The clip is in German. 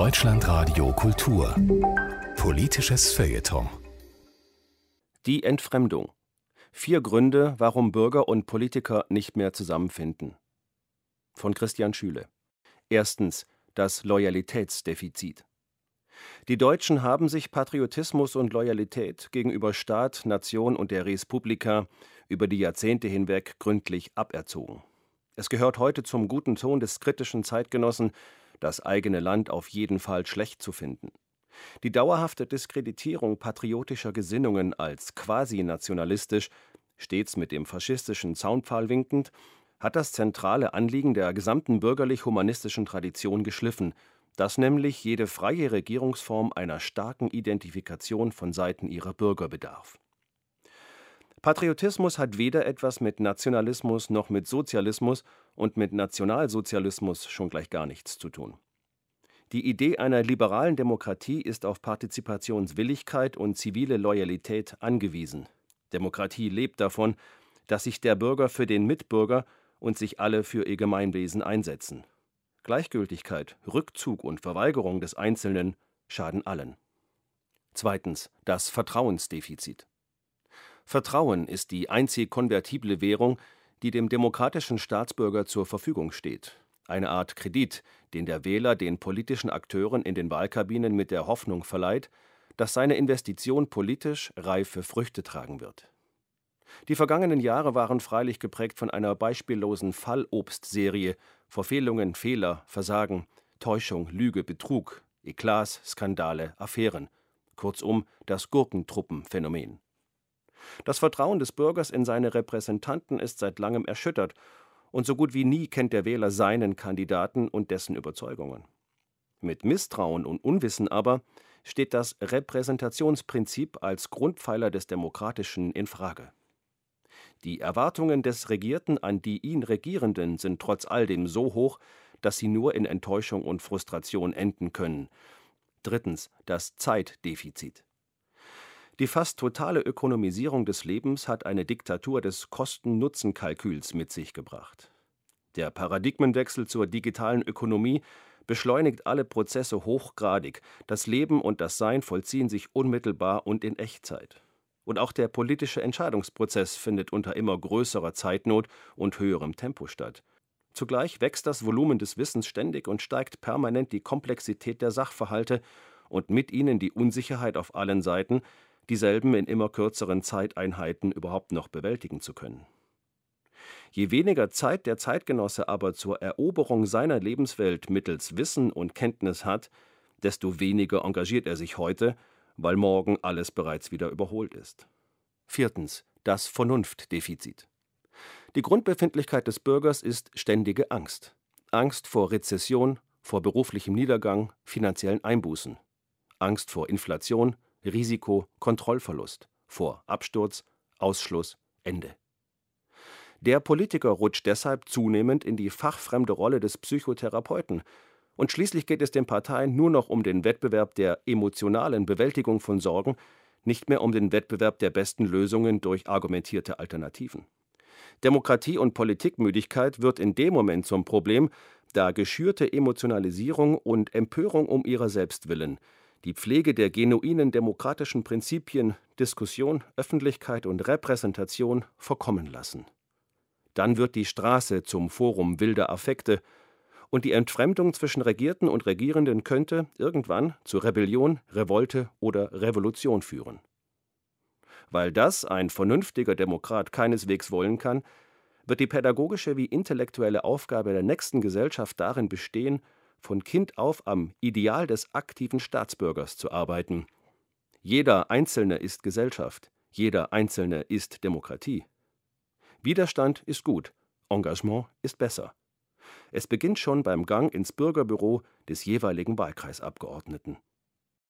Deutschlandradio Kultur. Politisches Feuilleton. Die Entfremdung. 4 Gründe, warum Bürger und Politiker nicht mehr zusammenfinden. Von Christian Schüle. Erstens, das Loyalitätsdefizit. Die Deutschen haben sich Patriotismus und Loyalität gegenüber Staat, Nation und der Res Publica über die Jahrzehnte hinweg gründlich aberzogen. Es gehört heute zum guten Ton des kritischen Zeitgenossen, das eigene Land auf jeden Fall schlecht zu finden. Die dauerhafte Diskreditierung patriotischer Gesinnungen als quasi-nationalistisch, stets mit dem faschistischen Zaunpfahl winkend, hat das zentrale Anliegen der gesamten bürgerlich-humanistischen Tradition geschliffen, dass nämlich jede freie Regierungsform einer starken Identifikation von Seiten ihrer Bürger bedarf. Patriotismus hat weder etwas mit Nationalismus noch mit Sozialismus und mit Nationalsozialismus schon gleich gar nichts zu tun. Die Idee einer liberalen Demokratie ist auf Partizipationswilligkeit und zivile Loyalität angewiesen. Demokratie lebt davon, dass sich der Bürger für den Mitbürger und sich alle für ihr Gemeinwesen einsetzen. Gleichgültigkeit, Rückzug und Verweigerung des Einzelnen schaden allen. Zweitens, das Vertrauensdefizit. Vertrauen ist die einzig konvertible Währung, die dem demokratischen Staatsbürger zur Verfügung steht. Eine Art Kredit, den der Wähler den politischen Akteuren in den Wahlkabinen mit der Hoffnung verleiht, dass seine Investition politisch reife Früchte tragen wird. Die vergangenen Jahre waren freilich geprägt von einer beispiellosen Fallobstserie: Verfehlungen, Fehler, Versagen, Täuschung, Lüge, Betrug, Eklats, Skandale, Affären. Kurzum, das Gurkentruppenphänomen. Das Vertrauen des Bürgers in seine Repräsentanten ist seit langem erschüttert, und so gut wie nie kennt der Wähler seinen Kandidaten und dessen Überzeugungen. Mit Misstrauen und Unwissen aber steht das Repräsentationsprinzip als Grundpfeiler des Demokratischen in Frage. Die Erwartungen des Regierten an die ihn Regierenden sind trotz all dem so hoch, dass sie nur in Enttäuschung und Frustration enden können. Drittens, das Zeitdefizit. Die fast totale Ökonomisierung des Lebens hat eine Diktatur des Kosten-Nutzen-Kalküls mit sich gebracht. Der Paradigmenwechsel zur digitalen Ökonomie beschleunigt alle Prozesse hochgradig. Das Leben und das Sein vollziehen sich unmittelbar und in Echtzeit. Und auch der politische Entscheidungsprozess findet unter immer größerer Zeitnot und höherem Tempo statt. Zugleich wächst das Volumen des Wissens ständig und steigt permanent die Komplexität der Sachverhalte und mit ihnen die Unsicherheit auf allen Seiten, dieselben in immer kürzeren Zeiteinheiten überhaupt noch bewältigen zu können. Je weniger Zeit der Zeitgenosse aber zur Eroberung seiner Lebenswelt mittels Wissen und Kenntnis hat, desto weniger engagiert er sich heute, weil morgen alles bereits wieder überholt ist. Viertens, das Vernunftdefizit. Die Grundbefindlichkeit des Bürgers ist ständige Angst. Angst vor Rezession, vor beruflichem Niedergang, finanziellen Einbußen. Angst vor Inflation, Risiko, Kontrollverlust, vor Absturz, Ausschluss, Ende. Der Politiker rutscht deshalb zunehmend in die fachfremde Rolle des Psychotherapeuten, und schließlich geht es den Parteien nur noch um den Wettbewerb der emotionalen Bewältigung von Sorgen, nicht mehr um den Wettbewerb der besten Lösungen durch argumentierte Alternativen. Demokratie- und Politikmüdigkeit wird in dem Moment zum Problem, da geschürte Emotionalisierung und Empörung um ihrer selbst willen die Pflege der genuinen demokratischen Prinzipien, Diskussion, Öffentlichkeit und Repräsentation verkommen lassen. Dann wird die Straße zum Forum wilder Affekte, und die Entfremdung zwischen Regierten und Regierenden könnte irgendwann zu Rebellion, Revolte oder Revolution führen. Weil das ein vernünftiger Demokrat keineswegs wollen kann, wird die pädagogische wie intellektuelle Aufgabe der nächsten Gesellschaft darin bestehen, von Kind auf am Ideal des aktiven Staatsbürgers zu arbeiten. Jeder Einzelne ist Gesellschaft, jeder Einzelne ist Demokratie. Widerstand ist gut, Engagement ist besser. Es beginnt schon beim Gang ins Bürgerbüro des jeweiligen Wahlkreisabgeordneten.